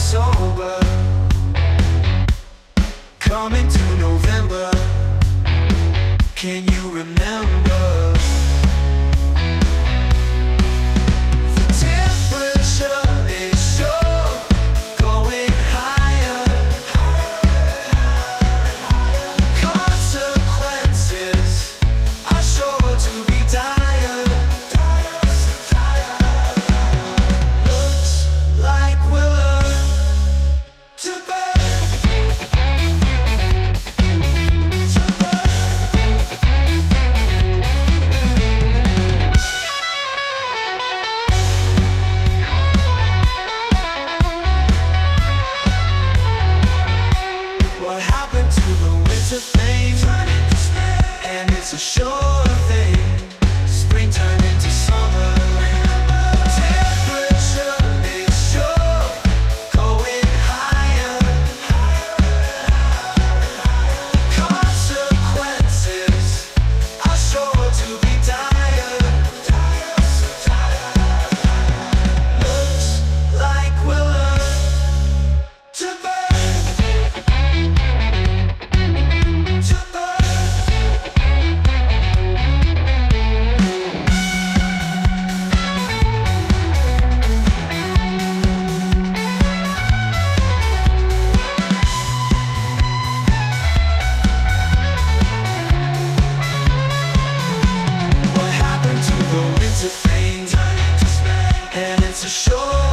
sober. Coming to November, can you remember? The temperature is sure going higher. Consequences are sure to be dire. Looks like we'll learn to burn. What happened to the winter thing? And it's a sure thing. Spring turned into summer. Temperature is sure going higher. Consequences are sure to be dire. Looks like we'll learn to burn. To burn. What happened to the winter thing? And it's a sure